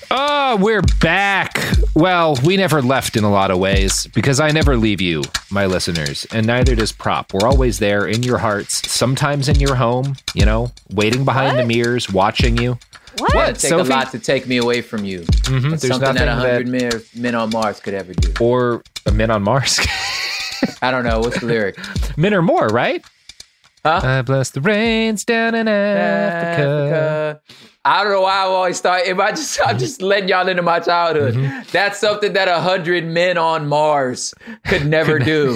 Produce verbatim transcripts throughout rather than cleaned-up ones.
Oh, we're back. Well, we never left in a lot of ways because I never leave you, my listeners, and neither does Prop. We're always there in your hearts, sometimes in your home, you know, waiting behind What? the mirrors, watching you. What? It'd take Sophie? a lot to take me away from you. Mm-hmm. That's There's something nothing that one hundred that, men, men on Mars could ever do. or a Men on Mars. I don't know. What's the lyric? Men or more, right? Huh? I bless the rains down in Africa. Africa. I don't know why I always start. If I just, I'm just letting y'all into my childhood. Mm-hmm. That's something that a hundred men on Mars could never do.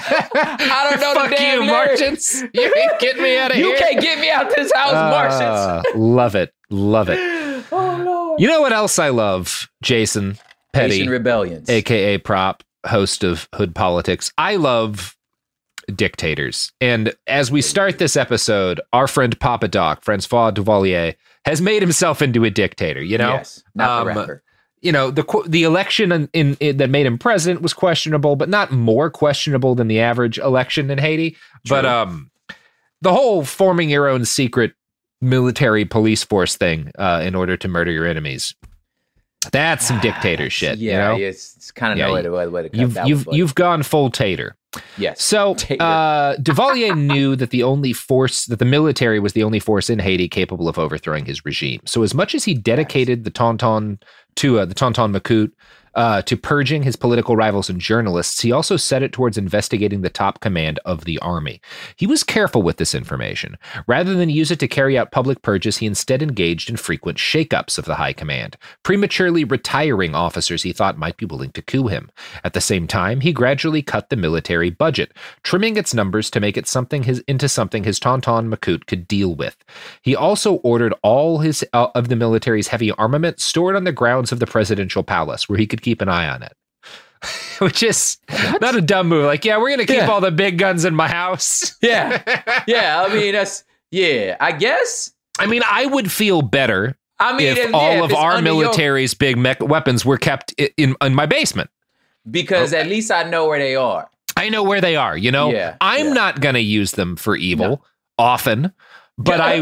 I don't know Fuck the damn you, lyrics. Martians. You ain't getting me out of You here. can't get me out this house, Martians. Ah, love it. Love it. Oh Lord. You know what else I love, Jason Petty, Haitian rebellions. a k a. Prop, host of Hood Politics? I love dictators. And as we start this episode, our friend Papa Doc, Francois Duvalier, has made himself into a dictator, you know? Yes, not the Um, rapper. You know, the qu- the election in, in, in that made him president was questionable, but not more questionable than the average election in Haiti. But True. um, the whole forming your own secret military police force thing uh, in order to murder your enemies. That's some dictator shit, Yeah, you know? it's, it's kind of Yeah, no way you- to, way, way to cut You've that you've one, but you've gone full tater. yes. So Tater. uh, Duvalier knew that the only force that the military was the only force in Haiti capable of overthrowing his regime. So as much as he dedicated the Tonton to uh, the Tonton Macoute uh, to purging his political rivals and journalists, he also set it towards investigating the top command of the army. He was careful with this information. Rather than use it to carry out public purges, he instead engaged in frequent shakeups of the high command, prematurely retiring officers he thought might be willing to coup him. At the same time, he gradually cut the military budget, trimming its numbers to make it something his into something his Tonton Macoute could deal with. He also ordered all his uh, of the military's heavy armament stored on the grounds of the presidential palace, where he could keep an eye on it. Which is What? not a dumb move. Like, yeah, we're going to keep Yeah. all the big guns in my house. yeah, yeah. I mean, that's yeah. I guess. I mean, I would feel better I mean, if yeah, all if of it's our under your- military's big mech weapons were kept i- in, in my basement. because at least I know where they are. I know where they are, you know? Yeah, I'm yeah. not going to use them for evil often, but I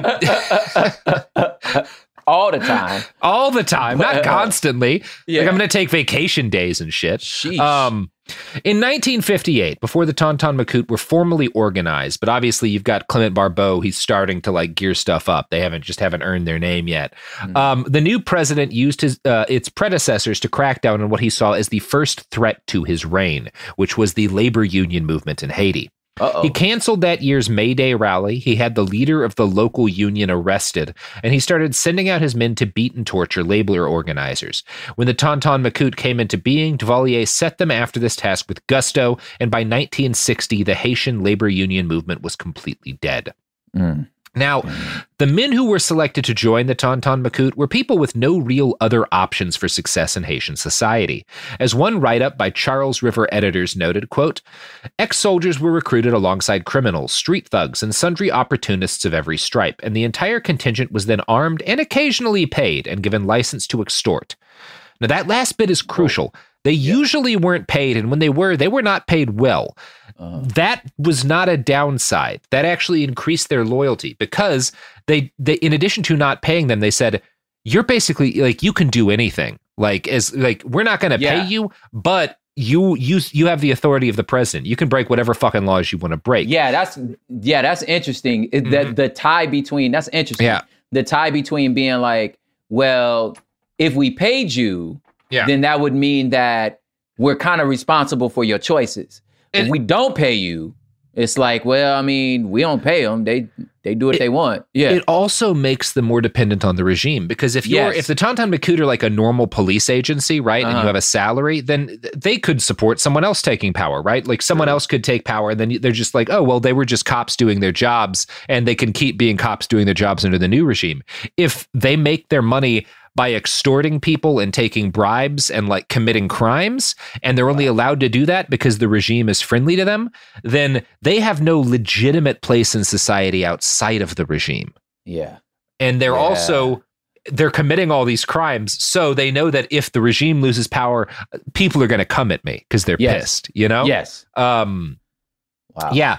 All the time. all the time, not constantly. Yeah. Like I'm going to take vacation days and shit. Sheesh. Um, in nineteen fifty-eight, before the Tonton Macoute were formally organized, but obviously you've got Clement Barbeau, he's starting to like gear stuff up. They haven't just haven't earned their name yet. Mm. Um, the new president used his uh, its predecessors to crack down on what he saw as the first threat to his reign, which was the labor union movement in Haiti. Uh-oh. He canceled that year's May Day rally. He had the leader of the local union arrested, and he started sending out his men to beat and torture labor organizers. When the Tonton Macoute came into being, Duvalier set them after this task with gusto, and by nineteen sixty, the Haitian labor union movement was completely dead. Mm. Now, the men who were selected to join the Tonton Macoute were people with no real other options for success in Haitian society. As one write-up by Charles River editors noted, quote, ex-soldiers were recruited alongside criminals, street thugs, and sundry opportunists of every stripe, and the entire contingent was then armed and occasionally paid and given license to extort. Now, that last bit is crucial. They usually weren't paid, and when they were, they were not paid well. Uh, That was not a downside. That actually increased their loyalty because they, they, in addition to not paying them, they said, you're basically like, you can do anything. Like, as like, we're not going to Yeah. pay you, but you, you, you have the authority of the president. You can break whatever fucking laws you want to break. yeah, that's yeah, that's interesting. It, the, Mhm. the tie between that's interesting. Yeah. The tie between being like, well, if we paid you, Yeah. then that would mean that we're kind of responsible for your choices. And- if we don't pay you, it's like, well, I mean, we don't pay them. They they do what It- they want. Yeah. It also makes them more dependent on the regime because if you're Yes. if the Tonton Macoute are like a normal police agency, right, and Uh-huh. you have a salary, then th- they could support someone else taking power, right? Like someone else could take power, and then they're just like, oh, well, they were just cops doing their jobs, and they can keep being cops doing their jobs under the new regime. If they make their money by extorting people and taking bribes and like committing crimes, and they're only allowed to do that because the regime is friendly to them, then they have no legitimate place in society outside of the regime. yeah. And they're Yeah. also they're committing all these crimes, so they know that if the regime loses power, people are going to come at me because they're Yes. pissed, you know? Yes. Um Wow. yeah.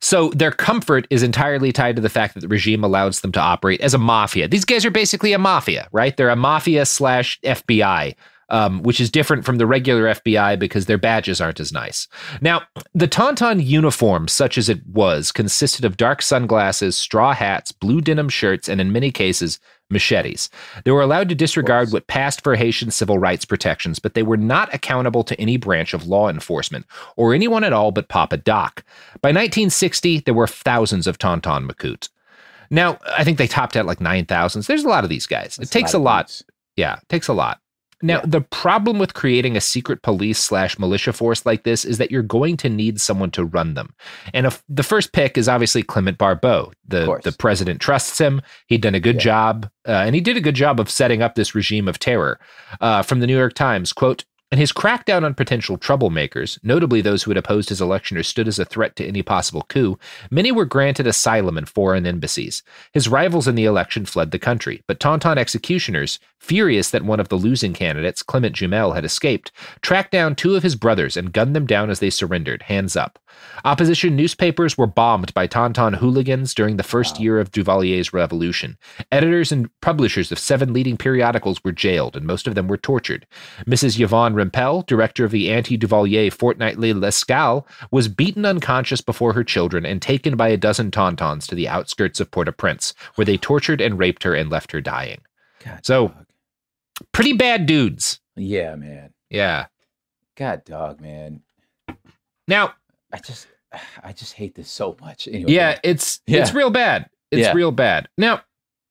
So their comfort is entirely tied to the fact that the regime allows them to operate as a mafia. These guys are basically a mafia, right? They're a mafia slash F B I. Um, which is different from the regular F B I because their badges aren't as nice. Now, the Tauntaun uniform, such as it was, consisted of dark sunglasses, straw hats, blue denim shirts, and in many cases, machetes. They were allowed to disregard what passed for Haitian civil rights protections, but they were not accountable to any branch of law enforcement or anyone at all but Papa Doc. By nineteen sixty, there were thousands of Tauntaun Macoutes. Now, I think they topped out like nine thousand. There's a lot of these guys. That's it takes a lot. A lot. Yeah, it takes a lot. Now, yeah. the problem with creating a secret police slash militia force like this is that you're going to need someone to run them. And if, the first pick is obviously Clement Barbeau. The, the president trusts him. He'd done a good yeah. job, uh, and he did a good job of setting up this regime of terror. Uh, from the New York Times, quote, "In his crackdown on potential troublemakers, notably those who had opposed his election or stood as a threat to any possible coup, many were granted asylum in foreign embassies. His rivals in the election fled the country, but Tauntaun executioners, furious that one of the losing candidates, Clement Jumel, had escaped, tracked down two of his brothers and gunned them down as they surrendered, hands up. Opposition newspapers were bombed by Tauntaun hooligans during the first wow. year of Duvalier's revolution. Editors and publishers of seven leading periodicals were jailed, and most of them were tortured. Missus Yvonne Rempel, director of the anti-Duvalier fortnightly L'Escale, was beaten unconscious before her children and taken by a dozen Tauntauns to the outskirts of Port-au-Prince, where they tortured and raped her and left her dying." God, so, dog. Pretty bad dudes. Yeah, man. Yeah. God, dog, man. Now, I just, I just hate this so much. Anyway, yeah, it's yeah. it's real bad. It's yeah. real bad. Now,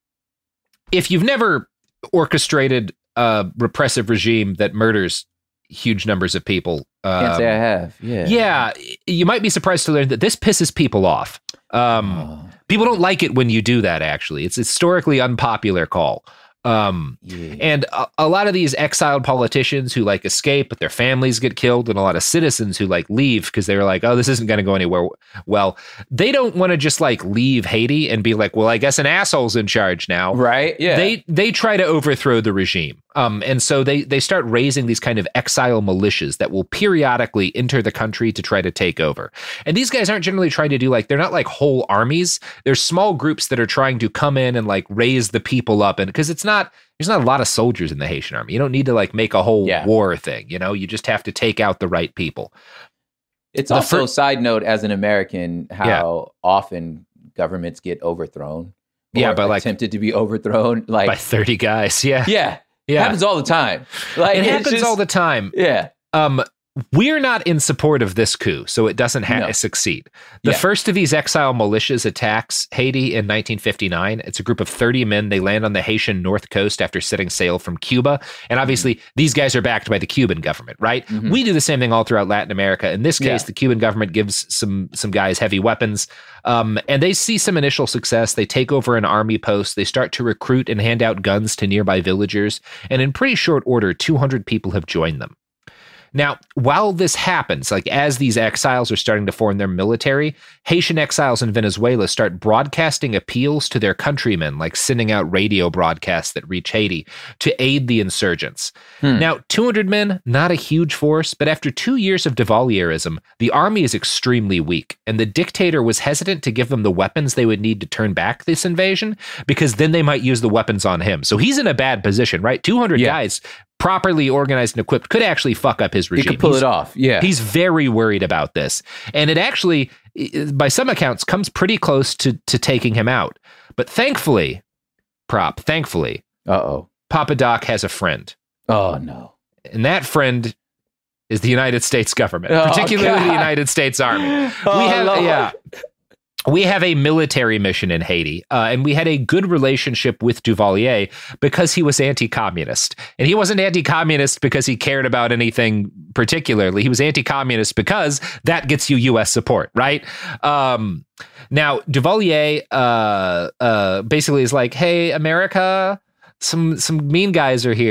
if you've never orchestrated a repressive regime that murders huge numbers of people, um, can't say I have. Yeah, yeah, you might be surprised to learn that this pisses people off. Um, oh. People don't like it when you do that. Actually, it's a historically unpopular call. Um, yeah. And a, a lot of these exiled politicians who like escape, but their families get killed, and a lot of citizens who like leave because they were like, oh, this isn't going to go anywhere. Well, they don't want to just like leave Haiti and be like, well, I guess an asshole's in charge now. Right. Yeah. They, they try to overthrow the regime. Um, and so they, they start raising these kind of exile militias that will periodically enter the country to try to take over. And these guys aren't generally trying to do like, they're not like whole armies. There's small groups that are trying to come in and like raise the people up. And because it's not, there's not a lot of soldiers in the Haitian army. You don't need to like make a whole yeah. war thing. You know, you just have to take out the right people. It's the also, fir- side note, as an American, how yeah. often governments get overthrown. Yeah, but like attempted to be overthrown like by thirty guys. Yeah. Yeah. Yeah. It happens all the time. Like, it happens just, all the time. Yeah. Um, we're not in support of this coup, so it doesn't ha- no. succeed. The yeah. first of these exile militias attacks Haiti in nineteen fifty-nine. It's a group of thirty men. They land on the Haitian north coast after setting sail from Cuba. And obviously, mm-hmm. these guys are backed by the Cuban government, right? Mm-hmm. We do the same thing all throughout Latin America. In this case, yeah. the Cuban government gives some some guys heavy weapons. Um, and they see some initial success. They take over an army post. They start to recruit and hand out guns to nearby villagers. And in pretty short order, two hundred people have joined them. Now, while this happens, like as these exiles are starting to form their military, Haitian exiles in Venezuela start broadcasting appeals to their countrymen, like sending out radio broadcasts that reach Haiti to aid the insurgents. Hmm. Now, two hundred men, not a huge force, but after two years of Duvalierism, the army is extremely weak, and the dictator was hesitant to give them the weapons they would need to turn back this invasion, because then they might use the weapons on him. So he's in a bad position, right? two hundred yeah. guys properly organized and equipped could actually fuck up his regime. He could pull he's, it off. Yeah. He's very worried about this. And it actually, by some accounts, comes pretty close to, to taking him out. But thankfully, prop, thankfully, uh-oh, Papa Doc has a friend. Oh, no. And that friend is the United States government, oh, particularly God. the United States Army. Oh, we have, Lord. yeah. We have a military mission in Haiti, uh, and we had a good relationship with Duvalier because he was anti-communist. And he wasn't anti-communist because he cared about anything particularly. He was anti-communist because that gets you U S support, right? Um, now, Duvalier uh, uh, basically is like, hey, America, some some mean guys are here,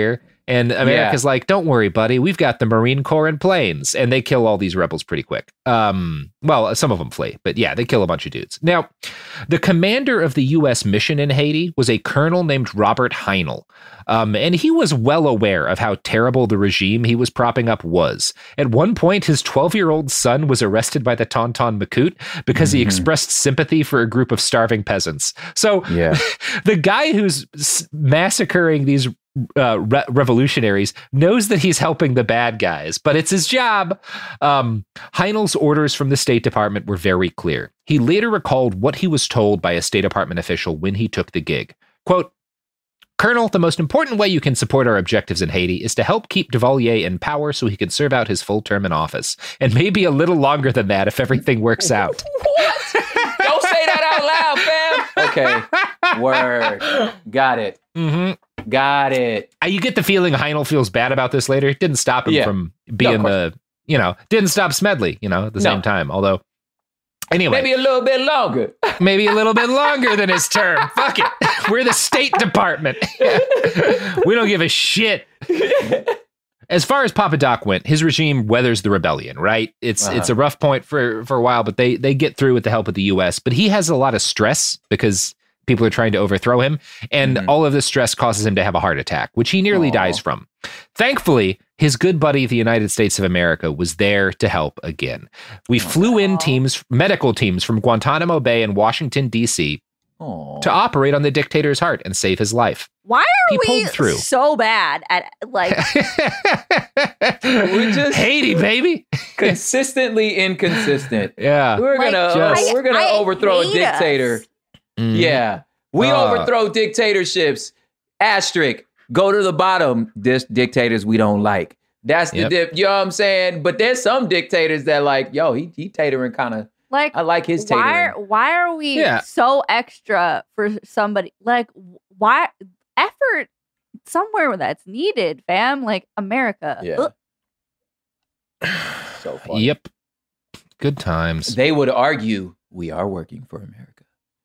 And America's yeah. like, don't worry, buddy. We've got the Marine Corps and planes. And they kill all these rebels pretty quick. Um, well, some of them flee, but yeah, they kill a bunch of dudes. Now, the commander of the U S mission in Haiti was a colonel named Robert Heinl. Um, and he was well aware of how terrible the regime he was propping up was. At one point, his twelve-year-old son was arrested by the Tonton Macoute because mm-hmm. he expressed sympathy for a group of starving peasants. So yeah. the guy who's massacring these uh, re- revolutionaries knows that he's helping the bad guys, but it's his job. Um, Heinl's orders from the State Department were very clear. He later recalled what he was told by a State Department official when he took the gig. Quote, Colonel, the most important way you can support our objectives in Haiti is to help keep Duvalier in power so he can serve out his full term in office. And maybe a little longer than that if everything works out. What? Don't say that out loud, fam. Okay. Word. Got it. Mm-hmm. Got it. You get the feeling Heinl feels bad about this later. It didn't stop him yeah. from being no, the, you know, didn't stop Smedley, you know, at the no. same time. Although, anyway. Maybe a little bit longer. Maybe a little bit longer than his term. Fuck it. We're the State Department. We don't give a shit. As far as Papa Doc went, his regime weathers the rebellion, right? It's uh-huh. it's a rough point for, for a while, but they they get through with the help of the U S. But he has a lot of stress because people are trying to overthrow him. And mm-hmm. all of this stress causes him to have a heart attack, which he nearly Aww. dies from. Thankfully, his good buddy, the United States of America, was there to help again. We Aww. flew in teams, medical teams from Guantanamo Bay and Washington, D C Aww. to operate on the dictator's heart and save his life. Why are he we through. so bad at, like... We're just... Haiti, baby. Consistently inconsistent. Yeah. We're like, gonna just, uh, we're gonna I overthrow a dictator. Mm. Yeah. We uh, overthrow dictatorships. Asterisk. Go to the bottom. This dictators we don't like. That's the yep. dip. You know what I'm saying? But there's some dictators that like, yo, he he tatering kind of like I like his tatering. Why are, why are we yeah. so extra for somebody? Like why effort somewhere where that's needed, fam? Like America. Yeah. So funny. Yep. Good times. They would argue we are working for America.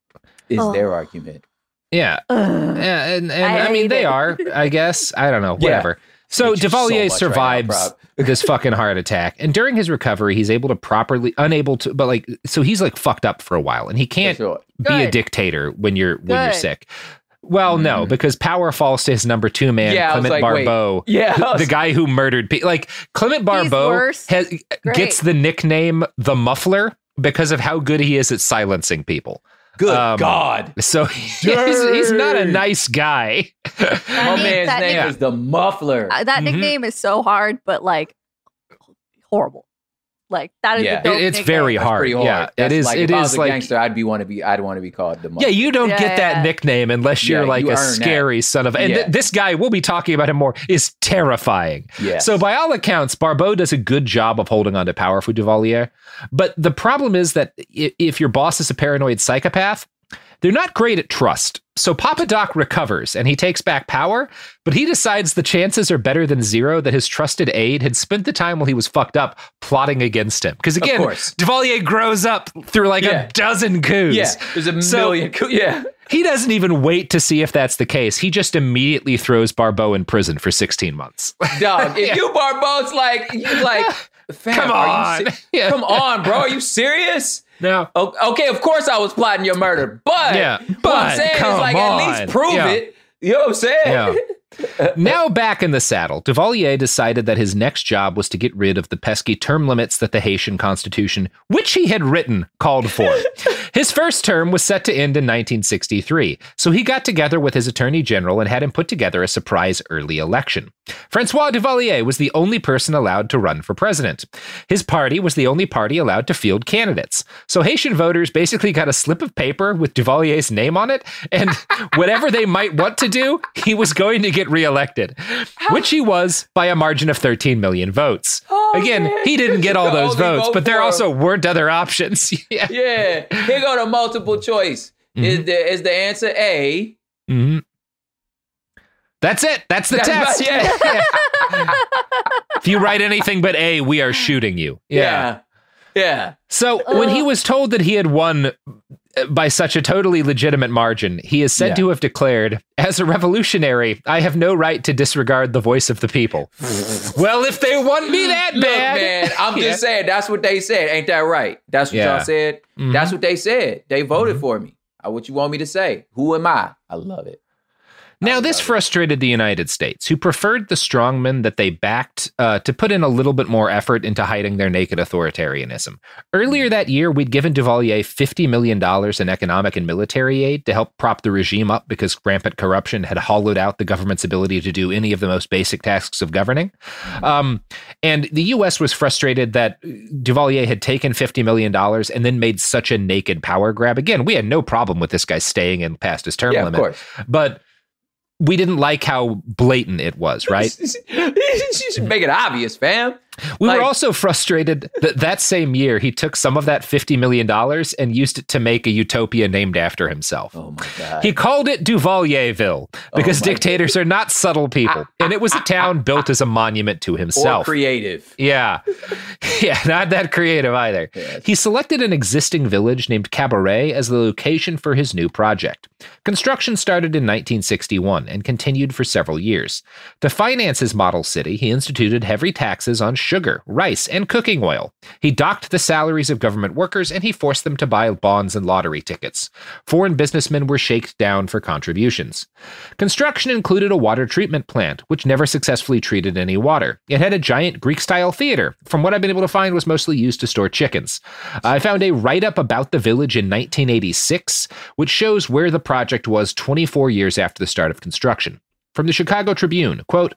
Is oh. their argument. Yeah. yeah and, and I, I mean, they it. are, I guess. I don't know. Whatever. Yeah. So Duvalier so survives right now, this fucking heart attack. And during his recovery, he's able to properly, unable to, but like, so he's like fucked up for a while. And he can't sure. be Good. a dictator when you're when Good. you're sick. Well, mm. no, because power falls to his number two man, yeah, Clement like, Barbeau, yeah, the, the guy who murdered people. Like, Clement Barbeau has, gets the nickname The Muffler because of how good he is at silencing people. Good um, God. So he's, he's not a nice guy. My man's name nickname, is The Muffler. Uh, that mm-hmm. nickname is so hard, but like horrible. Like that is yeah. a dope it's nickname. very hard. hard. Yeah, That's it is. Like, it if is I was a like gangster. I'd be want to be. I'd want to be called The Muffler. Yeah, you don't yeah, get that yeah. nickname unless you're yeah, like you a scary that. son of. And yeah. th- this guy, we'll be talking about him more, is terrifying. Yes. So by all accounts, Barbeau does a good job of holding on to power for Duvalier. But the problem is that if your boss is a paranoid psychopath, they're not great at trust. So Papa Doc recovers and he takes back power, but he decides the chances are better than zero that his trusted aide had spent the time while he was fucked up plotting against him. Because again, Duvalier grows up through like yeah. a dozen coups. Yeah, there's a so million coups. Yeah. He doesn't even wait to see if that's the case. He just immediately throws Barbeau in prison for sixteen months. Dog, if yeah. you Barbeau's like, you like, fam, come on. Se- yeah. Come on, bro. Are you serious? No. Okay, of course I was plotting your murder, but, yeah, but what I'm saying is like on. at least prove yeah. it. You know what I'm saying? Yeah. Now back in the saddle, Duvalier decided that his next job was to get rid of the pesky term limits that the Haitian Constitution, which he had written, called for. His first term was set to end in nineteen sixty-three, so he got together with his attorney general and had him put together a surprise early election. Francois Duvalier was the only person allowed to run for president. His party was the only party allowed to field candidates. So Haitian voters basically got a slip of paper with Duvalier's name on it, and whatever they might want to do, he was going to get reelected, How? which he was by a margin of thirteen million votes. Oh, Again, man. he didn't get all those votes, but there also weren't other options. yeah. yeah. Here go to multiple choice. Mm-hmm. Is the is the answer A? Mm-hmm. That's it. That's the That's test. About, yeah. yeah. If you write anything but A, we are shooting you. Yeah. Yeah. So uh, when he was told that he had won by such a totally legitimate margin, he is said yeah. to have declared, as a revolutionary, I have no right to disregard the voice of the people. Well, if they want me that Look, bad. man, I'm yeah. just saying, that's what they said. Ain't that right? That's what yeah. y'all said. Mm-hmm. That's what they said. They voted mm-hmm. for me. What you want me to say? Who am I? I love it. Now, this frustrated the United States, who preferred the strongmen that they backed uh, to put in a little bit more effort into hiding their naked authoritarianism. Earlier that year, we'd given Duvalier fifty million dollars in economic and military aid to help prop the regime up because rampant corruption had hollowed out the government's ability to do any of the most basic tasks of governing. Um, and the U S was frustrated that Duvalier had taken fifty million dollars and then made such a naked power grab. Again, we had no problem with this guy staying in past his term yeah, limit. Of course. But we didn't like how blatant it was, right? You should make it obvious, fam. We like, were also frustrated that that same year he took some of that fifty million dollars and used it to make a utopia named after himself. Oh my God. He called it Duvalierville because oh dictators God. Are not subtle people. And it was a town built as a monument to himself. Or creative. Yeah. Yeah, not that creative either. Yes. He selected an existing village named Cabaret as the location for his new project. Construction started in nineteen sixty-one and continued for several years. To finance his model city, he instituted heavy taxes on sugar, rice, and cooking oil. He docked the salaries of government workers and he forced them to buy bonds and lottery tickets. Foreign businessmen were shaken down for contributions. Construction included a water treatment plant, which never successfully treated any water. It had a giant Greek-style theater. From what I've been able to find, was mostly used to store chickens. I found a write-up about the village in nineteen eighty-six, which shows where the project was twenty-four years after the start of construction. From the Chicago Tribune, quote,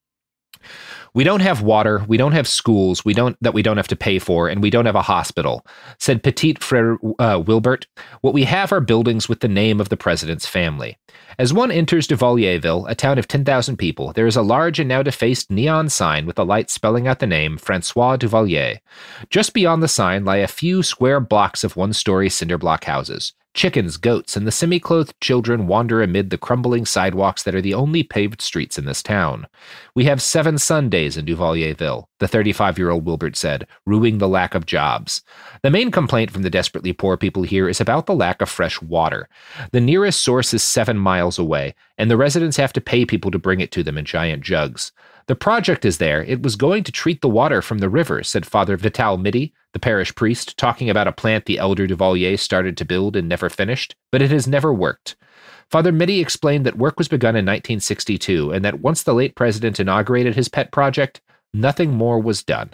"We don't have water, we don't have schools, we don't that we don't have to pay for, and we don't have a hospital," said Petit Frere uh, Wilbert. "What we have are buildings with the name of the president's family." As one enters Duvalierville, a town of ten thousand people, there is a large and now defaced neon sign with a light spelling out the name Francois Duvalier. Just beyond the sign lie a few square blocks of one-story cinder block houses. Chickens, goats, and the semi-clothed children wander amid the crumbling sidewalks that are the only paved streets in this town. "We have seven Sundays in Duvalierville," the thirty-five-year-old Wilbert said, rueing the lack of jobs. The main complaint from the desperately poor people here is about the lack of fresh water. The nearest source is seven miles away, and the residents have to pay people to bring it to them in giant jugs. "The project is there. It was going to treat the water from the river," said Father Vital Midi, the parish priest, talking about a plant the elder Duvalier started to build and never finished, but it has never worked. Father Midi explained that work was begun in nineteen sixty-two and that once the late president inaugurated his pet project, nothing more was done.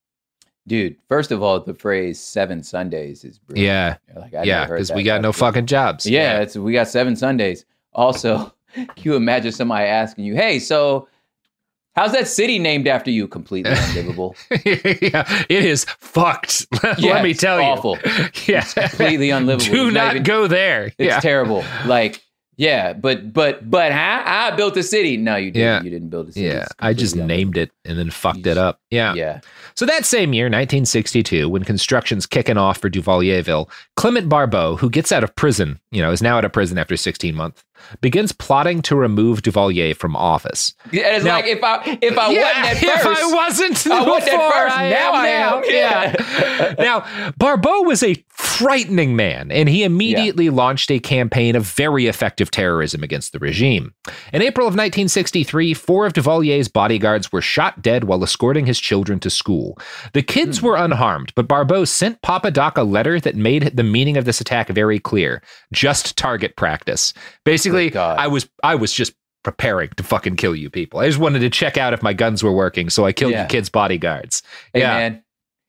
Dude, first of all, the phrase seven Sundays is brilliant. Yeah, like, yeah, because we got no fucking jobs. Yeah, yeah. It's, we got seven Sundays. Also, can you imagine somebody asking you, hey, so how's that city named after you? Completely unlivable. Yeah, it is fucked. Let yeah, me tell awful. you. Yeah, it's completely unlivable. Do it's not, not even, go there. It's yeah. terrible. Like, yeah, but but but huh? I built a city. No, you didn't. Yeah. You didn't build a city. Yeah, I just named it and then fucked just, it up. Yeah. Yeah. So that same year, nineteen sixty-two, when construction's kicking off for Duvalierville, Clement Barbeau, who gets out of prison, you know, is now out of prison after sixteen months, begins plotting to remove Duvalier from office. Yeah, it's now, like if I if I yeah, wasn't at if first, I wasn't I wasn't before, at first. I now I am. Yeah. yeah. Now, Barbeau was a frightening man, and he immediately yeah. launched a campaign of very effective terrorism against the regime. In April of nineteen sixty-three, four of Duvalier's bodyguards were shot dead while escorting his children to school. The kids hmm. were unharmed, but Barbeau sent Papa Doc a letter that made the meaning of this attack very clear. Just target practice. Basically, I was I was just preparing to fucking kill you people. I just wanted to check out if my guns were working, so I killed yeah. the kids' bodyguards. Hey, yeah. man.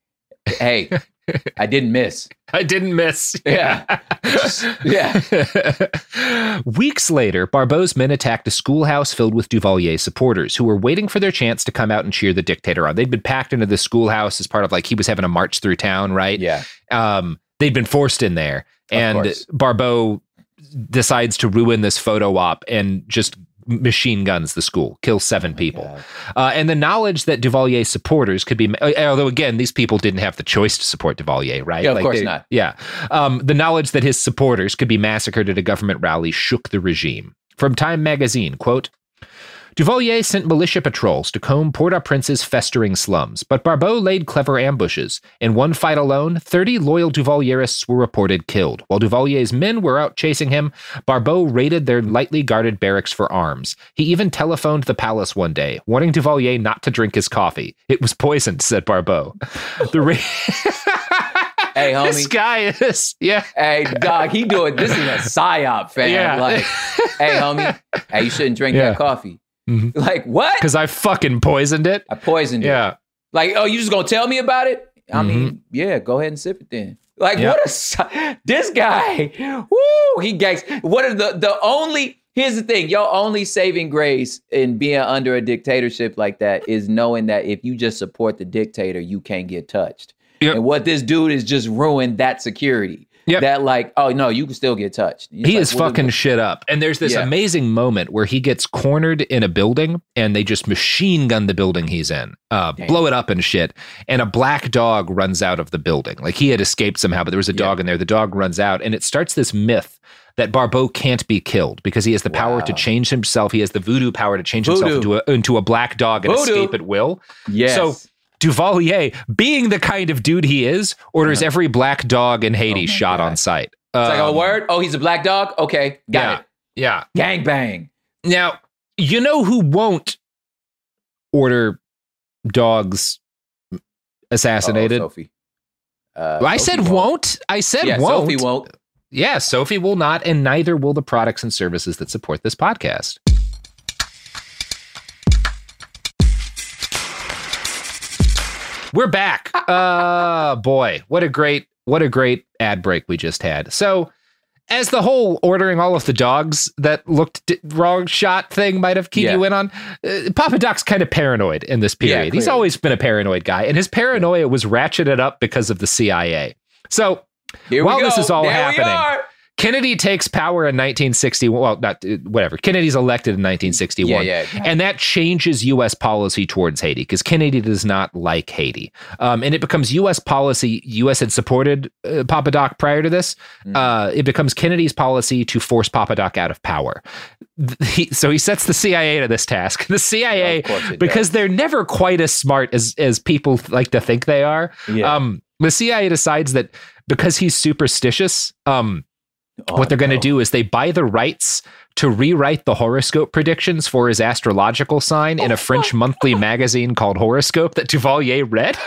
Hey, I didn't miss. I didn't miss. Yeah. yeah. Weeks later, Barbeau's men attacked a schoolhouse filled with Duvalier supporters who were waiting for their chance to come out and cheer the dictator on. They'd been packed into the schoolhouse as part of, like, he was having a march through town, right? Yeah. Um, they'd been forced in there. And Barbeau decides to ruin this photo op and just machine guns the school, kill seven oh people. Uh, and the knowledge that Duvalier supporters could be, although again, these people didn't have the choice to support Duvalier, right? Yeah, of like course they, not. Yeah. Um, the knowledge that his supporters could be massacred at a government rally shook the regime. From Time magazine, quote, Duvalier sent militia patrols to comb Port-au-Prince's festering slums, but Barbeau laid clever ambushes. In one fight alone, thirty loyal Duvalierists were reported killed. While Duvalier's men were out chasing him, Barbeau raided their lightly guarded barracks for arms. He even telephoned the palace one day, warning Duvalier not to drink his coffee. It was poisoned, said Barbeau. The ra- Hey, homie. This guy is, yeah. Hey, dog, he doing, this is a psyop, fam. Yeah. Like, hey, homie, hey, you shouldn't drink Yeah. that coffee. Mhm. Like, what? Because I fucking poisoned it. I poisoned it. Yeah. Like, oh, you just gonna tell me about it? I Mhm. mean, yeah, go ahead and sip it then. Like, Yeah. what a, si- this guy, woo, he gags. What are the, the only, here's the thing, your only saving grace in being under a dictatorship like that is knowing that if you just support the dictator, you can't get touched. Yep. And what this dude is just ruined that security. Yep. That like, oh no, you can still get touched. It's He like, is what- fucking shit up. And there's this Yeah. amazing moment where he gets cornered in a building and they just machine gun the building he's in, uh, Damn. blow it up and shit. And a black dog runs out of the building. Like he had escaped somehow, but there was a Yeah. dog in there. The dog runs out and it starts this myth that Barbeau can't be killed because he has the power Wow. to change himself. He has the voodoo power to change himself Voodoo. into a, into a black dog and Voodoo. escape at will. Yes. So Duvalier, being the kind of dude he is, orders Uh-huh. every black dog in Haiti Oh my shot God. on sight. it's like, Um, oh, word? Oh, he's a black dog? Okay, got yeah, it. yeah. Gang bang. Now, you know who won't order dogs assassinated? Uh-oh, Sophie. Uh, I Sophie said won't. I said Yeah, won't. Sophie won't. Yeah, Sophie will not, and neither will the products and services that support this podcast. We're back. Uh boy, what a great what a great ad break we just had. So, as the whole ordering all of the dogs that looked d- wrong shot thing might have keyed Yeah. you in on, uh, Papa Doc's kind of paranoid in this Yeah, period. He's clearly. always been a paranoid guy, and his paranoia was ratcheted up because of the C I A. So, Here while we go. this is all there happening, we are. Kennedy takes power in nineteen sixty-one. Well, not uh, whatever. Kennedy's elected in nineteen sixty-one. Yeah, yeah. And that changes U S policy towards Haiti because Kennedy does not like Haiti. Um, and it becomes U S policy. U S had supported uh, Papa Doc prior to this. Mm. Uh, it becomes Kennedy's policy to force Papa Doc out of power. Th- He, so he sets the C I A to this task. The C I A, Of course it because does. they're never quite as smart as, as people like to think they are. Yeah. Um, the C I A decides that because he's superstitious, um, Oh, what they're going to no. do is they buy the rights to rewrite the horoscope predictions for his astrological sign in a French monthly magazine called Horoscope that Duvalier read.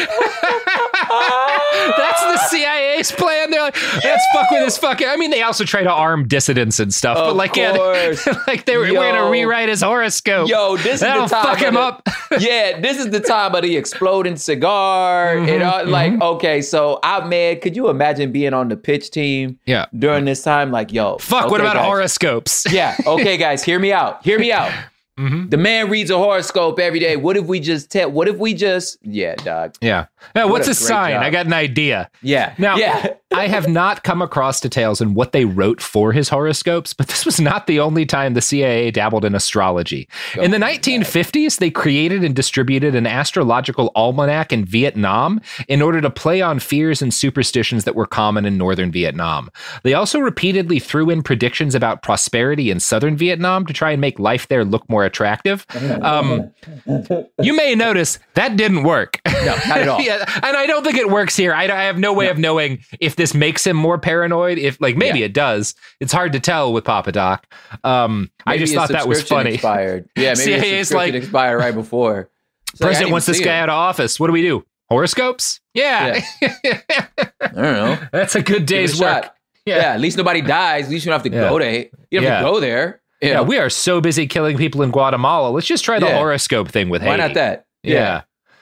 That's the C I A's plan. They're like, let's fuck with this fucking. I mean, they also try to arm dissidents and stuff, but Of like, yeah, course. like they were, we're going to Yo. rewrite his horoscope. Yo, this is That'll the time fuck of him the- up. Yeah, this is the time of the exploding cigar. Mhm, and all, like, okay, so I man, could you imagine being on the pitch team Yeah. during this time? Like, yo, Fuck. okay, what about guys. horoscopes? Yeah, okay, guys, hear me out. Hear me out. Mhm. The man reads a horoscope every day. What if we just tell? What if we just? Yeah, dog. Yeah. Now, What what's a his great sign? job. I got an idea. Yeah. Now, yeah. I have not come across details in what they wrote for his horoscopes, but this was not the only time the C I A dabbled in astrology. In the nineteen fifties, they created and distributed an astrological almanac in Vietnam in order to play on fears and superstitions that were common in northern Vietnam. They also repeatedly threw in predictions about prosperity in southern Vietnam to try and make life there look more attractive. Um, you may notice that didn't work. No, not at all. Yeah, and I don't think it works here. I, I have no way No. of knowing if this makes him more paranoid. If like maybe Yeah. it does. It's hard to tell with Papa Doc. Um, I Maybe just his thought that was subscription funny. Expired. Yeah, maybe C I A his is subscription like- expired right before. It's like, I President didn't wants this see guy him. out of office. What do we do? Horoscopes? Yeah, I don't know. that's a good Give it a day's work. shot. Yeah. at least nobody dies. At least you don't have to Yeah. go to. You don't Yeah. have to go there. You Yeah, know? we are so busy killing people in Guatemala. Let's just try the Yeah. horoscope thing with Why Haiti. not that? Yeah.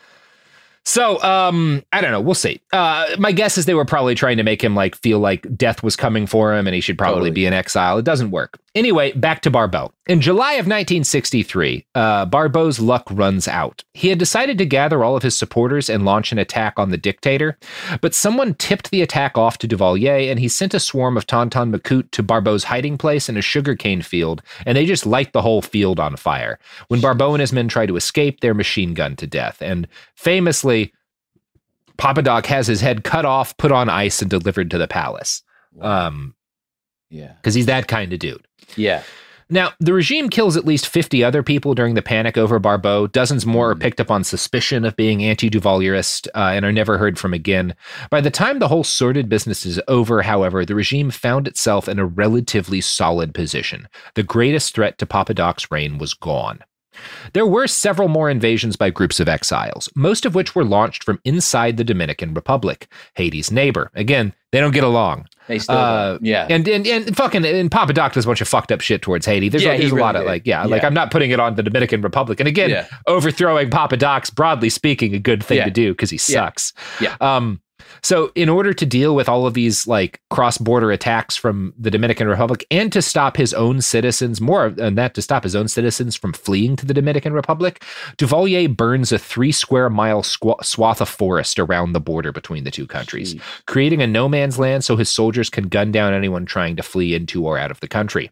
So, um, I don't know. We'll see. Uh, my guess is they were probably trying to make him like feel like death was coming for him and he should probably Totally. be in exile. It doesn't work. Anyway, back to Barbeau. In July of nineteen sixty-three, uh, Barbeau's luck runs out. He had decided to gather all of his supporters and launch an attack on the dictator, but someone tipped the attack off to Duvalier and he sent a swarm of Tonton Macoute to Barbeau's hiding place in a sugarcane field, and they just light the whole field on fire. When Barbeau and his men try to escape, they're machine gunned to death. And famously, Papa Doc has his head cut off, put on ice, and delivered to the palace. Um, Yeah. because he's that kind of dude. Yeah. Now, the regime kills at least fifty other people during the panic over Barbeau. Dozens more are picked up on suspicion of being anti-Duvalierist uh, and are never heard from again. By the time the whole sordid business is over, however, the regime found itself in a relatively solid position. The greatest threat to Papa Doc's reign was gone. There were several more invasions by groups of exiles, most of which were launched from inside the Dominican Republic, Haiti's neighbor. Again, they don't get along. They still uh, yeah. And, and and fucking and Papa Doc does a bunch of fucked up shit towards Haiti. There's, yeah, a, there's really a lot did. of like, yeah, yeah, like I'm not putting it on the Dominican Republic. And again, yeah. overthrowing Papa Doc's, broadly speaking, a good thing yeah. to do because he sucks. Yeah. yeah. Um, So in order to deal with all of these like cross-border attacks from the Dominican Republic and to stop his own citizens, more than that, to stop his own citizens from fleeing to the Dominican Republic, Duvalier burns a three square mile squ- swath of forest around the border between the two countries, Jeez. creating a no man's land so his soldiers can gun down anyone trying to flee into or out of the country.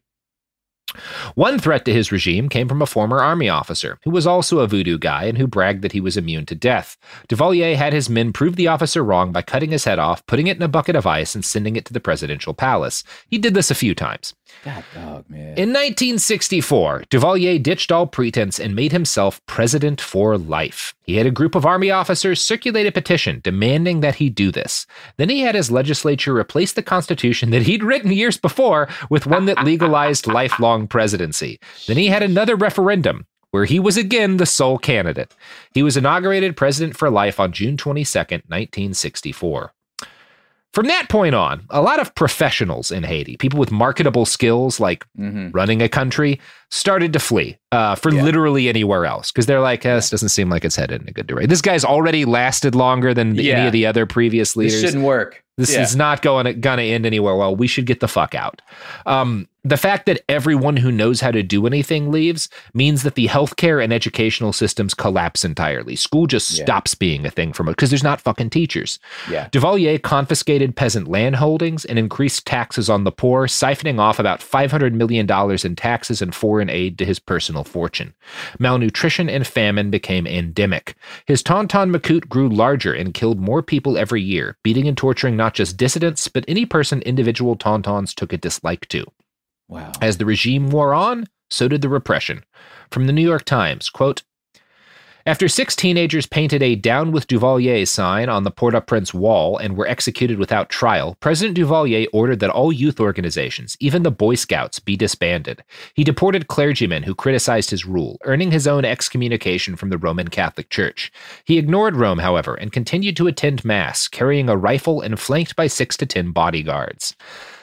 One threat to his regime came from a former army officer who was also a voodoo guy and who bragged that he was immune to death. Duvalier had his men prove the officer wrong by cutting his head off, putting it in a bucket of ice, and sending it to the presidential palace. He did this a few times. God dog, man. In nineteen sixty-four, Duvalier ditched all pretense and made himself president for life. He had a group of army officers circulate a petition demanding that he do this. Then he had his legislature replace the constitution that he'd written years before with one that legalized lifelong presidency. Then he had another referendum where he was again the sole candidate. He was inaugurated president for life on June twenty-second, nineteen sixty-four. From that point on, a lot of professionals in Haiti, people with marketable skills like mm-hmm. running a country, started to flee uh, for yeah. literally anywhere else because they're like, eh, this doesn't seem like it's headed in a good direction. This guy's already lasted longer than yeah. any of the other previous leaders. This shouldn't work. This yeah. is not going to, going to end anywhere well. We should get the fuck out. Um, the fact that everyone who knows how to do anything leaves means that the healthcare and educational systems collapse entirely. School just yeah. stops being a thing for most because there's not fucking teachers. Yeah. Duvalier confiscated peasant land holdings and increased taxes on the poor, siphoning off about five hundred million dollars in taxes and foreign aid to his personal fortune. Malnutrition and famine became endemic. His Tonton Macoute grew larger and killed more people every year, beating and torturing not just dissidents, but any person individual Tontons took a dislike to. Wow. As the regime wore on, so did the repression. From the New York Times, quote, after six teenagers painted a Down with Duvalier sign on the Port-au-Prince wall and were executed without trial, President Duvalier ordered that all youth organizations, even the Boy Scouts, be disbanded. He deported clergymen who criticized his rule, earning his own excommunication from the Roman Catholic Church. He ignored Rome, however, and continued to attend Mass, carrying a rifle and flanked by six to ten bodyguards.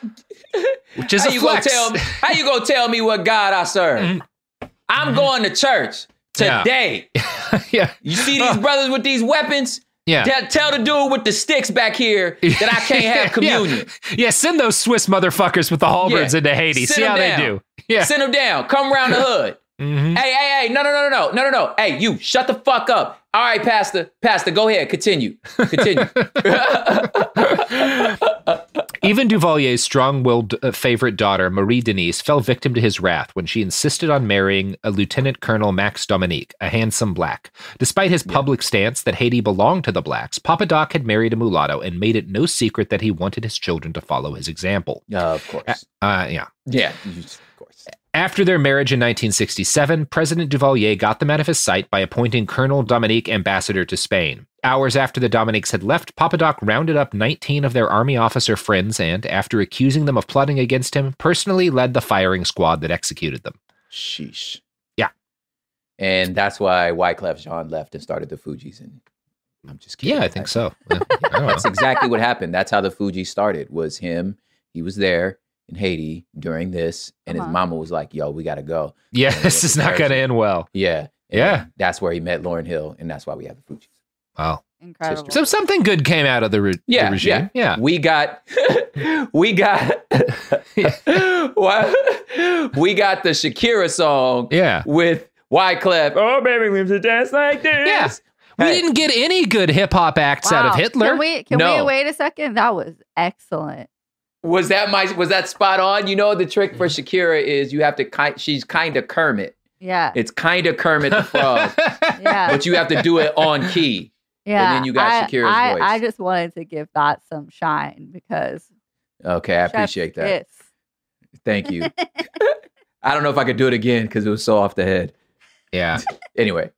Which is how a you flex. Gonna tell, how you gonna tell me what God I serve? I'm going to church today. Yeah. yeah. You see these brothers with these weapons? Yeah. Tell, tell the dude with the sticks back here that I can't have communion. yeah. yeah, send those Swiss motherfuckers with the halberds yeah. into Haiti. Send see how down. they do. Yeah. Send them down. Come around the hood. Mm-hmm. Hey, hey, hey, no, no, no, no, no, no, no, no. Hey, you, shut the fuck up. All right, Pastor, Pastor, go ahead. Continue. Continue. Even Duvalier's strong-willed uh, favorite daughter, Marie Denise, fell victim to his wrath when she insisted on marrying a Lieutenant Colonel Max Dominique, a handsome black. Despite his yeah. public stance that Haiti belonged to the blacks, Papa Doc had married a mulatto and made it no secret that he wanted his children to follow his example. Uh, of course. Uh, uh, yeah. Yeah, of course. After their marriage in nineteen sixty-seven, President Duvalier got them out of his sight by appointing Colonel Dominique ambassador to Spain. Hours after the Dominiques had left, Papa Doc rounded up nineteen of their army officer friends and, after accusing them of plotting against him, personally led the firing squad that executed them. Sheesh. Yeah. And that's why Wyclef Jean left and started the Fugees. And I'm just kidding. Yeah, I think so. Yeah. I That's exactly what happened. That's how the Fugees started, was him. He was there in Haiti during this, and uh-huh. his mama was like, yo, we got to go. Yeah, this is not going to end well. Yeah. Yeah. That's where he met Lauryn Hill, and that's why we have the Fugees. Wow. Incredible. So something good came out of the, re- yeah, the regime. Yeah. yeah. We got, we got, we got the Shakira song yeah. with Wyclef. Oh, baby, we should dance like this. Yeah. We hey. didn't get any good hip hop acts wow. out of Hitler. Can we, can no. we wait a second? That was excellent. Was that my, was that spot on? You know, the trick for Shakira is you have to, ki- she's kind of Kermit. Yeah. It's kind of Kermit the Frog. yeah. But you have to do it on key. Yeah. And then you got I, Shakira's I, voice. I just wanted to give that some shine because. Okay, I appreciate that. Kiss. Thank you. I don't know if I could do it again because it was so off the head. Yeah. Anyway.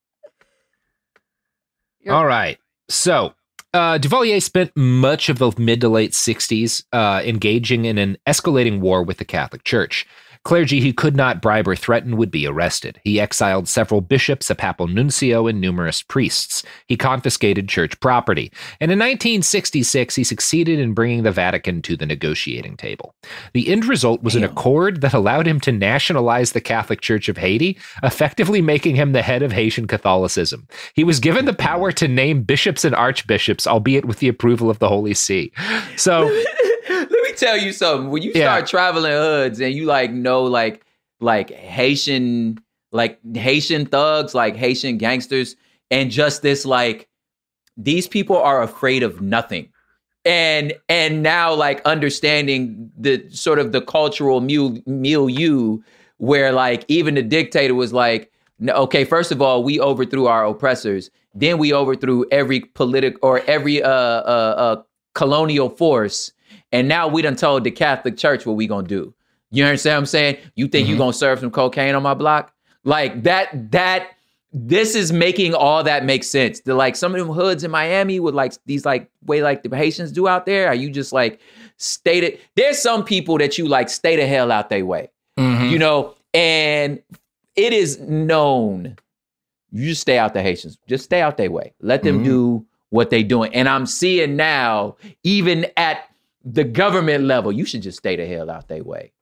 You're- All right. So uh, Duvalier spent much of the mid to late sixties uh, engaging in an escalating war with the Catholic Church. Clergy he could not bribe or threaten would be arrested. He exiled several bishops, a papal nuncio, and numerous priests. He confiscated church property. And in nineteen sixty-six, he succeeded in bringing the Vatican to the negotiating table. The end result was Damn. an accord that allowed him to nationalize the Catholic Church of Haiti, effectively making him the head of Haitian Catholicism. He was given the power to name bishops and archbishops, albeit with the approval of the Holy See. So... Let me tell you something. When you start yeah. traveling hoods and you like know like like Haitian like Haitian thugs, like Haitian gangsters, and just this like these people are afraid of nothing. And and now like understanding the sort of the cultural mil- milieu where like even the dictator was like, okay, first of all, we overthrew our oppressors. Then we overthrew every political or every uh, uh, uh, colonial force. And now we done told the Catholic Church what we gonna do. You understand what I'm saying? You think mm-hmm. you gonna serve some cocaine on my block? Like that, that, this is making all that make sense. The like some of them hoods in Miami with like these like way like the Haitians do out there. Are you just like stated? There's some people that you like stay the hell out their way, mm-hmm. you know, and it is known. You just stay out the Haitians. Just stay out their way. Let them mm-hmm. do what they doing. And I'm seeing now, even at the government level, you should just stay the hell out their way.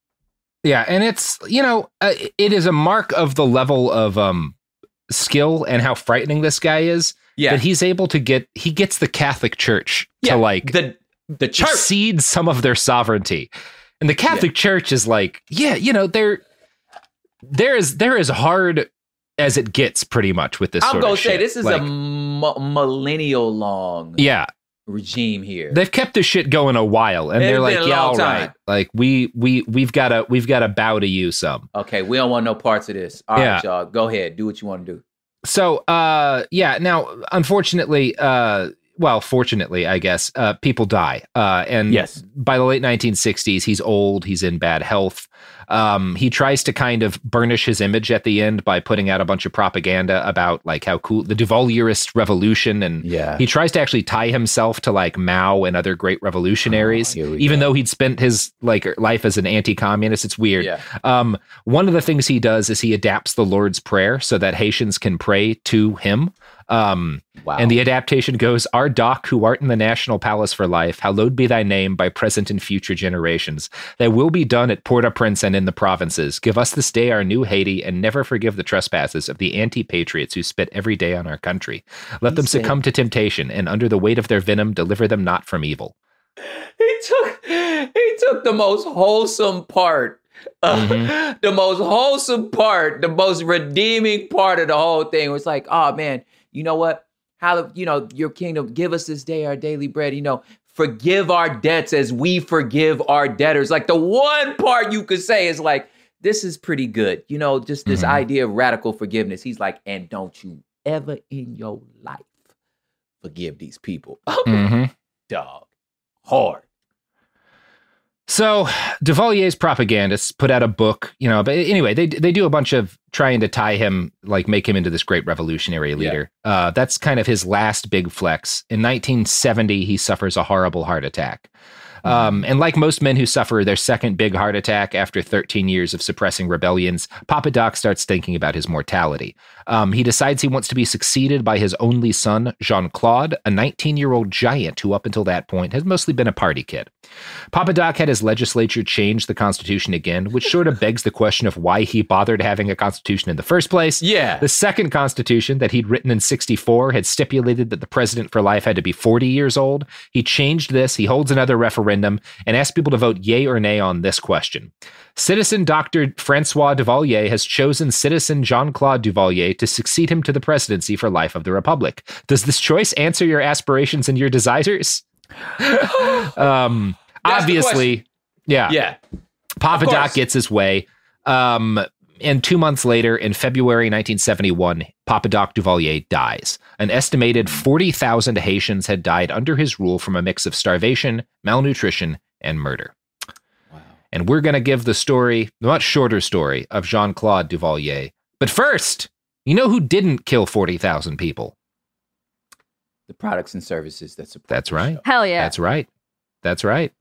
Yeah, and it's, you know, uh, it is a mark of the level of um, skill and how frightening this guy is. Yeah, that he's able to get, he gets the Catholic Church yeah, to like the the church cede some of their sovereignty, and the Catholic yeah. Church is like, yeah, you know, they're there is they're as hard as it gets, pretty much with this. I'm sort gonna of say shit. This is like, a m- millennial long. Yeah. regime here. They've kept this shit going a while, and it's they're like, yeah, all time. right. Like we we we've got to we've got to bow to you some. Okay, we don't want no parts of this. All yeah. right, y'all, go ahead, do what you want to do. So, uh, yeah. Now, unfortunately, uh, well, fortunately, I guess, uh, people die. Uh, and yes. by the late nineteen sixties, he's old. He's in bad health. Um, he tries to kind of burnish his image at the end by putting out a bunch of propaganda about like how cool the Duvalierist revolution. And yeah. he tries to actually tie himself to like Mao and other great revolutionaries, oh, even go. though he'd spent his like life as an anti-communist. It's weird. Yeah. Um, one of the things he does is he adapts the Lord's Prayer so that Haitians can pray to him. Um, wow. And the adaptation goes, "Our Doc, who art in the national palace for life, hallowed be thy name by present and future generations. Thy will be done at Port-au-Prince and in the provinces. Give us this day our new Haiti, and never forgive the trespasses of the anti-patriots who spit every day on our country. Let them succumb to temptation, and under the weight of their venom, deliver them not from evil." He took, he took the most wholesome part. Uh, mm-hmm. The most wholesome part, the most redeeming part of the whole thing was like, oh man, you know what? How, you know, your kingdom, give us this day our daily bread, you know, forgive our debts as we forgive our debtors. Like the one part you could say is like, this is pretty good. You know, just this mm-hmm. idea of radical forgiveness. He's like, and don't you ever in your life forgive these people. Mm-hmm. Dog. Hard. So Duvalier's propagandists put out a book, you know, but anyway, they they do a bunch of trying to tie him, like make him into this great revolutionary leader. Yeah. Uh, that's kind of his last big flex. In nineteen seventy, he suffers a horrible heart attack. Um, and like most men who suffer their second big heart attack after thirteen years of suppressing rebellions, Papa Doc starts thinking about his mortality. Um, he decides he wants to be succeeded by his only son, Jean-Claude, a nineteen-year-old giant who up until that point had mostly been a party kid. Papa Doc had his legislature change the Constitution again, which sort of begs the question of why he bothered having a Constitution in the first place. Yeah. The second Constitution that he'd written in sixty-four had stipulated that the president for life had to be forty years old. He changed this. He holds another referendum and asks people to vote yay or nay on this question. Citizen Doctor Francois Duvalier has chosen Citizen Jean-Claude Duvalier to succeed him to the presidency for life of the Republic. Does this choice answer your aspirations and your desires? um, obviously, yeah. Yeah. Papa Doc gets his way. Um, and two months later, in February nineteen seventy-one, Papa Doc Duvalier dies. An estimated forty thousand Haitians had died under his rule from a mix of starvation, malnutrition, and murder. Wow. And we're going to give the story, the much shorter story, of Jean-Claude Duvalier. But first, you know who didn't kill forty thousand people? The products and services that support. That's right. Show. Hell yeah. That's right. That's right.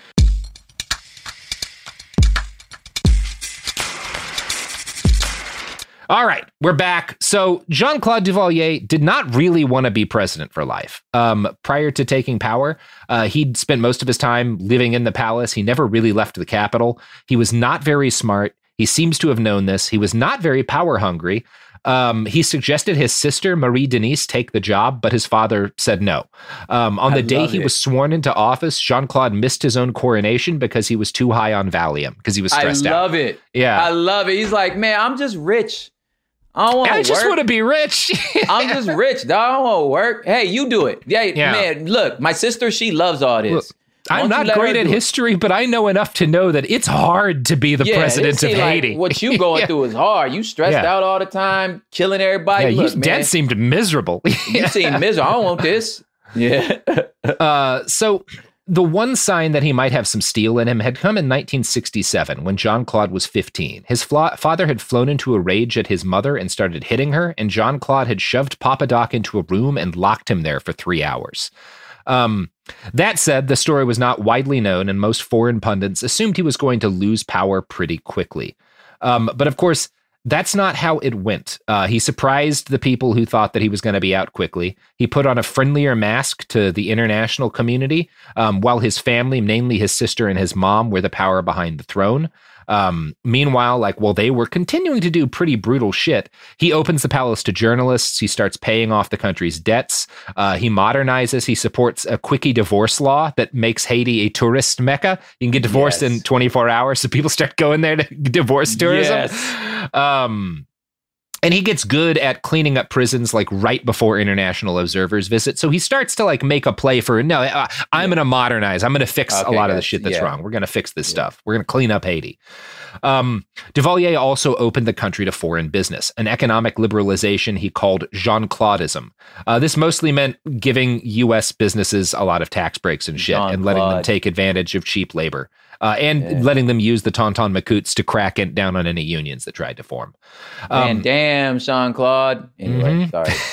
All right, we're back. So Jean-Claude Duvalier did not really want to be president for life. Um, prior to taking power, uh, he'd spent most of his time living in the palace. He never really left the capital. He was not very smart. He seems to have known this. He was not very power hungry. Um, he suggested his sister, Marie Denise, take the job, but his father said no. Um, on the I day he it. was sworn into office, Jean-Claude missed his own coronation because he was too high on Valium, because he was stressed out. I love out. it. Yeah. I love it. He's like, man, I'm just rich. I don't want to work. I just want to be rich. I'm just rich, dog. I don't want to work. Hey, you do it. Yeah, yeah. Man, look, my sister, she loves all this. Look, I'm not great at history, but I know enough to know that it's hard to be the yeah, president of Haiti. Like, what you going yeah. through is hard. You stressed yeah. out all the time, killing everybody. Yeah, Look, you dad seemed miserable. You seem miserable. I don't want this. Yeah. uh, so the one sign that he might have some steel in him had come in nineteen sixty-seven when Jean-Claude was fifteen. His fla- father had flown into a rage at his mother and started hitting her, and Jean-Claude had shoved Papa Doc into a room and locked him there for three hours. Um, that said, the story was not widely known, and most foreign pundits assumed he was going to lose power pretty quickly. Um, but of course, that's not how it went. Uh, he surprised the people who thought that he was going to be out quickly. He put on a friendlier mask to the international community, um, while his family, namely his sister and his mom, were the power behind the throne. Um, meanwhile, like, while they were continuing to do pretty brutal shit, he opens the palace to journalists. He starts paying off the country's debts. Uh, he modernizes. He supports a quickie divorce law that makes Haiti a tourist mecca. You can get divorced yes. in twenty-four hours, so people start going there to divorce tourism. Yes. Um, and he gets good at cleaning up prisons, like, right before international observers visit. So he starts to, like, make a play for, no, uh, I'm yeah. going to modernize. I'm going to fix okay, a lot yes. of the shit that's yeah. wrong. We're going to fix this yeah. stuff. We're going to clean up Haiti. Um, Duvalier also opened the country to foreign business, an economic liberalization he called Jean-Claudism. Uh, this mostly meant giving U S businesses a lot of tax breaks and shit Jean-Claude. and letting them take advantage of cheap labor. Uh, and yeah. letting them use the Tonton Macoutes to crack it down on any unions that tried to form. Um, Man, damn, Jean-Claude. Anyway,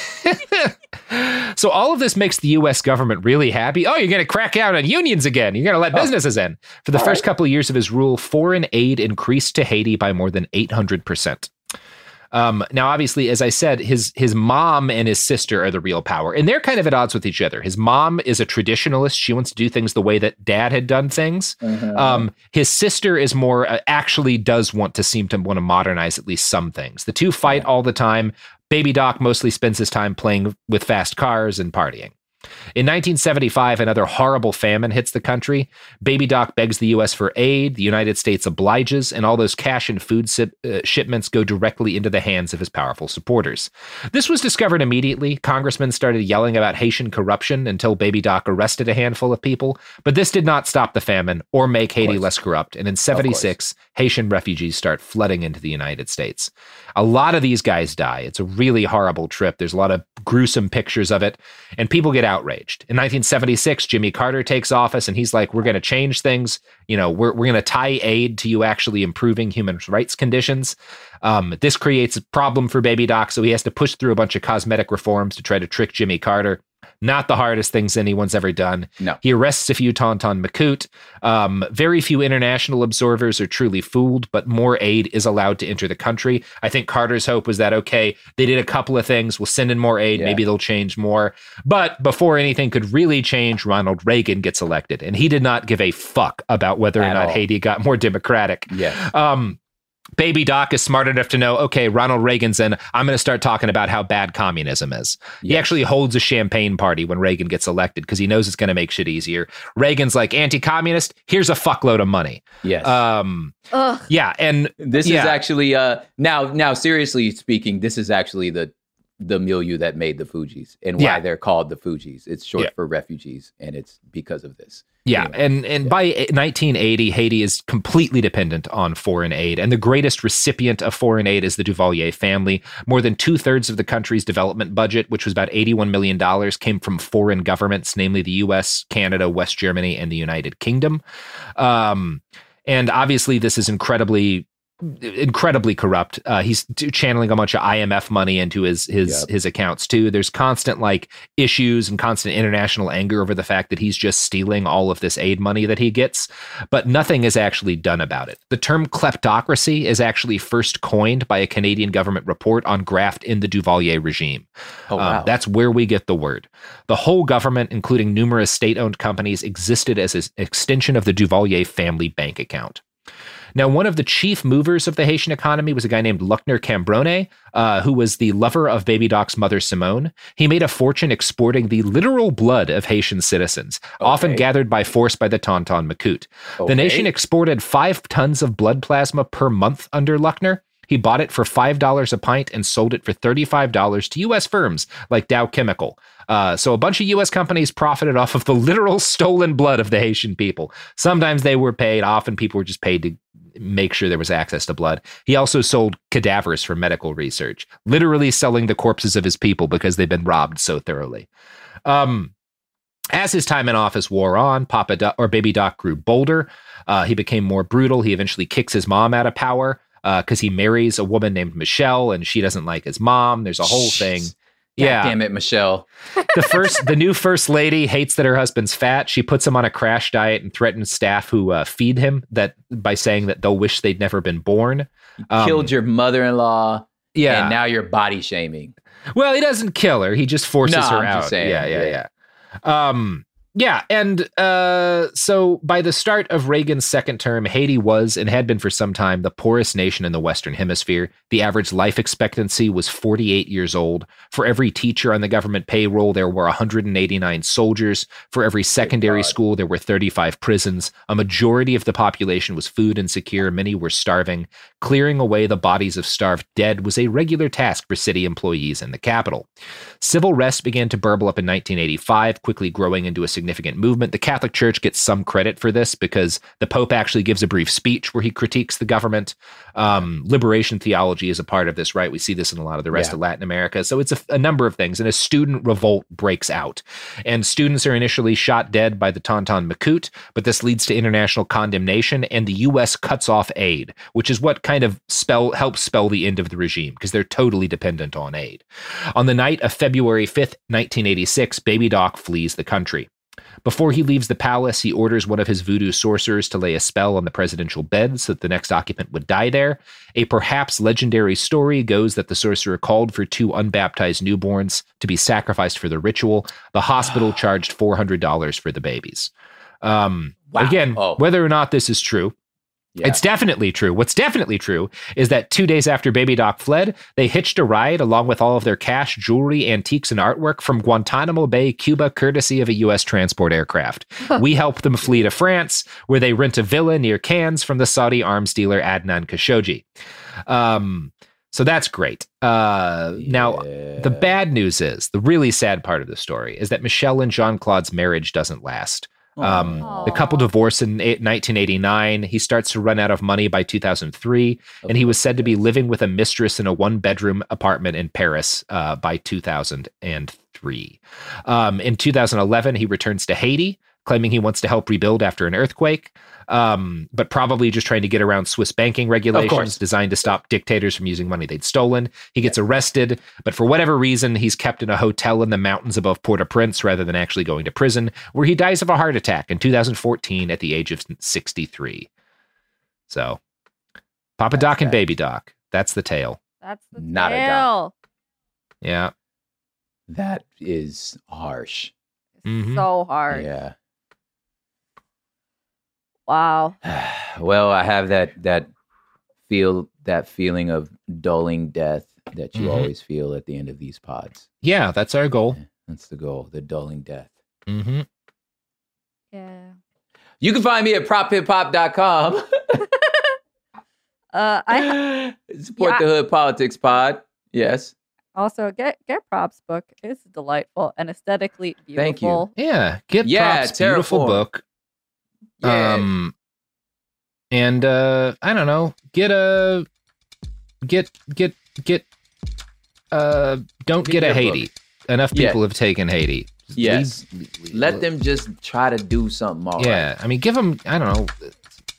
mm-hmm. sorry. So all of this makes the U S government really happy. Oh, you're going to crack down on unions again. You're going to let oh. businesses in. For the all first right. couple of years of his rule, foreign aid increased to Haiti by more than eight hundred percent. Um, now, obviously, as I said, his his mom and his sister are the real power, and they're kind of at odds with each other. His mom is a traditionalist. She wants to do things the way that dad had done things. Mm-hmm. Um, his sister is more, uh, actually does want to seem to want to modernize at least some things. The two fight yeah. all the time. Baby Doc mostly spends his time playing with fast cars and partying. In nineteen seventy-five, another horrible famine hits the country. Baby Doc begs the U S for aid. The United States obliges, and all those cash and food si- uh, shipments go directly into the hands of his powerful supporters. This was discovered immediately. Congressmen started yelling about Haitian corruption until Baby Doc arrested a handful of people. But this did not stop the famine or make Haiti less corrupt. And in seventy-six, Haitian refugees start flooding into the United States. A lot of these guys die. It's a really horrible trip. There's a lot of gruesome pictures of it, and people get outraged. In nineteen seventy-six, Jimmy Carter takes office, and he's like, we're going to change things. You know, we're, we're going to tie aid to you actually improving human rights conditions. Um, this creates a problem for Baby Doc, so he has to push through a bunch of cosmetic reforms to try to trick Jimmy Carter. Not the hardest things anyone's ever done. No. He arrests a few Tonton Macoutes. Um, very few international observers are truly fooled, but more aid is allowed to enter the country. I think Carter's hope was that, okay, they did a couple of things. We'll send in more aid. Yeah. Maybe they'll change more. But before anything could really change, Ronald Reagan gets elected. And he did not give a fuck about whether At or not all. Haiti got more democratic. Yes. Um, Baby Doc is smart enough to know, okay, Ronald Reagan's in. I'm going to start talking about how bad communism is. Yes. He actually holds a champagne party when Reagan gets elected because he knows it's going to make shit easier. Reagan's like, anti-communist, here's a fuckload of money. Yes. Um, Ugh. Yeah, and this yeah. is actually uh, now. Now, seriously speaking, this is actually the the milieu that made the Fugees and why yeah. they're called the Fugees. It's short yeah. for refugees, and it's because of this. Yeah, anyway. and and yeah. by nineteen eighty, Haiti is completely dependent on foreign aid, and the greatest recipient of foreign aid is the Duvalier family. More than two-thirds of the country's development budget, which was about eighty-one million dollars, came from foreign governments, namely the U S, Canada, West Germany, and the United Kingdom. Um And obviously, this is incredibly, incredibly corrupt. Uh, he's channeling a bunch of I M F money into his his yep. his accounts too. There's constant like issues and constant international anger over the fact that he's just stealing all of this aid money that he gets, but nothing is actually done about it. The term kleptocracy is actually first coined by a Canadian government report on graft in the Duvalier regime. Oh, wow. Um, that's where we get the word. The whole government, including numerous state-owned companies, existed as an extension of the Duvalier family bank account. Now, one of the chief movers of the Haitian economy was a guy named Luckner Cambronne, uh, who was the lover of Baby Doc's mother, Simone. He made a fortune exporting the literal blood of Haitian citizens, okay. often gathered by force by the Tonton Macoute. Okay. The nation exported five tons of blood plasma per month under Luckner. He bought it for five dollars a pint and sold it for thirty-five dollars to U S firms like Dow Chemical. Uh, so a bunch of U S companies profited off of the literal stolen blood of the Haitian people. Sometimes they were paid. Often people were just paid to make sure there was access to blood. He also sold cadavers for medical research, literally selling the corpses of his people because they've been robbed so thoroughly. Um, as his time in office wore on, Papa Doc, or Baby Doc grew bolder. Uh, he became more brutal. He eventually kicks his mom out of power because uh, he marries a woman named Michelle, and she doesn't like his mom. There's a whole thing. God yeah. damn it, Michelle. The first, the new first lady hates that her husband's fat. She puts him on a crash diet and threatens staff who uh, feed him that by saying that they'll wish they'd never been born. You um, killed your mother-in-law. Yeah. And now you're body shaming. Well, he doesn't kill her. He just forces no, her I'm out. Just saying, yeah, yeah, yeah. yeah. Um, Yeah, and uh, so by the start of Reagan's second term, Haiti was and had been for some time the poorest nation in the Western Hemisphere. The average life expectancy was forty-eight years old. For every teacher on the government payroll, there were one hundred eighty-nine soldiers. For every secondary school, there were thirty-five prisons. A majority of the population was food insecure. Many were starving. Clearing away the bodies of starved dead was a regular task for city employees in the capital. Civil unrest began to burble up in nineteen eighty-five, quickly growing into a significant movement. The Catholic Church gets some credit for this because the Pope actually gives a brief speech where he critiques the government. Um, liberation theology is a part of this, right? We see this in a lot of the rest yeah. of Latin America. So it's a, a number of things. And a student revolt breaks out. And students are initially shot dead by the Tonton Macoute, but this leads to international condemnation, and the U S cuts off aid, which is what kind of spell helps spell the end of the regime because they're totally dependent on aid. On the night of February fifth, nineteen eighty-six, Baby Doc flees the country. Before he leaves the palace, he orders one of his voodoo sorcerers to lay a spell on the presidential bed so that the next occupant would die there. A perhaps legendary story goes that the sorcerer called for two unbaptized newborns to be sacrificed for the ritual. The hospital charged four hundred dollars for the babies. Um, wow. Again, oh. whether or not this is true, yeah. It's definitely true. What's definitely true is that two days after Baby Doc fled, they hitched a ride along with all of their cash, jewelry, antiques, and artwork from Guantanamo Bay, Cuba, courtesy of a U S transport aircraft. We helped them flee to France, where they rent a villa near Cannes from the Saudi arms dealer Adnan Khashoggi. Um, so that's great. Uh, yeah. Now, the bad news is, the really sad part of the story is that Michelle and Jean-Claude's marriage doesn't last. Um, the couple divorced in nineteen eighty-nine. He starts to run out of money by two thousand three, and he was said to be living with a mistress in a one-bedroom apartment in Paris uh, by two thousand three. Um, in two thousand eleven, he returns to Haiti, claiming he wants to help rebuild after an earthquake, um, but probably just trying to get around Swiss banking regulations designed to stop dictators from using money they'd stolen. He gets arrested, but for whatever reason, he's kept in a hotel in the mountains above Port-au-Prince rather than actually going to prison, where he dies of a heart attack in two thousand fourteen at the age of sixty-three. So, Papa Doc and Baby Doc, that's the tale. That's the Not tale. a doc. Yeah. That is harsh. Mm-hmm. So hard. Yeah. Wow. Well, I have that that feel that feeling of dulling death that you mm-hmm. always feel at the end of these pods. Yeah, that's our goal. Yeah, that's the goal, the dulling death. Mm-hmm. Yeah. You can find me at prop hip hop dot com. uh, I support yeah, the Hood Politics Pod. Yes. Also, get get Props book. It's delightful and aesthetically beautiful. Thank you. Yeah, get yeah, Props beautiful Terraform. book. Yeah. Um, and uh, I don't know, get a get get get uh, don't get, get a Haiti. Book. Enough people yeah. have taken Haiti. Yes, leave, leave, let them just try to do something. All yeah, right. I mean, give them. I don't know.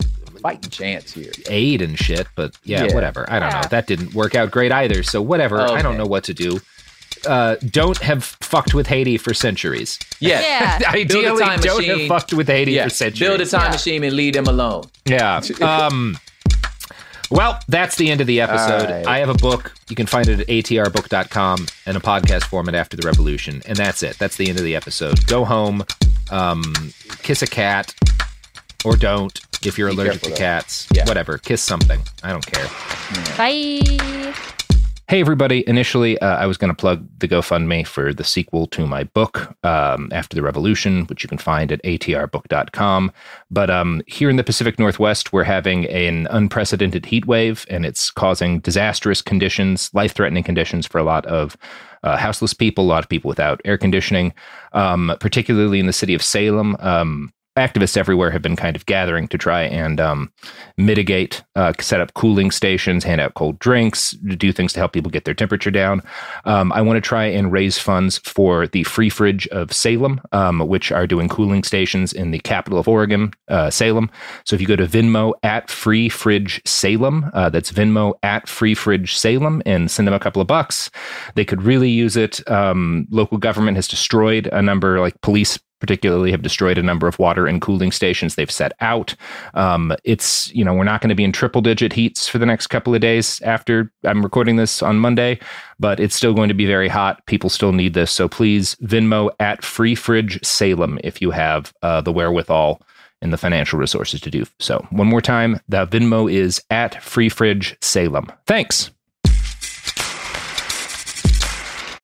fighting chance here. Aid and shit, but yeah, yeah. whatever. I don't yeah. know. That didn't work out great either. So whatever. Okay. I don't know what to do. Uh, don't have fucked with Haiti for centuries. Yeah. yeah. Ideally, don't machine. have fucked with Haiti yeah. for centuries. Build a time yeah. machine and leave them alone. Yeah. Um, well, that's the end of the episode. Right. I have a book. You can find it at A T R book dot com and a podcast format after the revolution. And that's it. That's the end of the episode. Go home, um, kiss a cat, or don't if you're Be allergic to cats. Yeah. Whatever. Kiss something. I don't care. Yeah. Bye. Hey, everybody. Initially, uh, I was going to plug the GoFundMe for the sequel to my book, um, After the Revolution, which you can find at A T R book dot com. But um, here in the Pacific Northwest, we're having an unprecedented heat wave, and it's causing disastrous conditions, life-threatening conditions for a lot of uh, houseless people, a lot of people without air conditioning, um, particularly in the city of Salem. Um, Activists everywhere have been kind of gathering to try and um, mitigate, uh, set up cooling stations, hand out cold drinks, do things to help people get their temperature down. Um, I want to try and raise funds for the Free Fridge of Salem, um, which are doing cooling stations in the capital of Oregon, uh, Salem. So if you go to Venmo at Free Fridge Salem, uh, that's Venmo at Free Fridge Salem, and send them a couple of bucks, they could really use it. Um, local government has destroyed a number, like police particularly have destroyed a number of water and cooling stations they've set out. Um, it's, you know, we're not going to be in triple digit heats for the next couple of days after I'm recording this on Monday, but it's still going to be very hot. People still need this. So please Venmo at Free Fridge Salem if you have uh, the wherewithal and the financial resources to do so. One more time, the Venmo is at Free Fridge Salem. Thanks.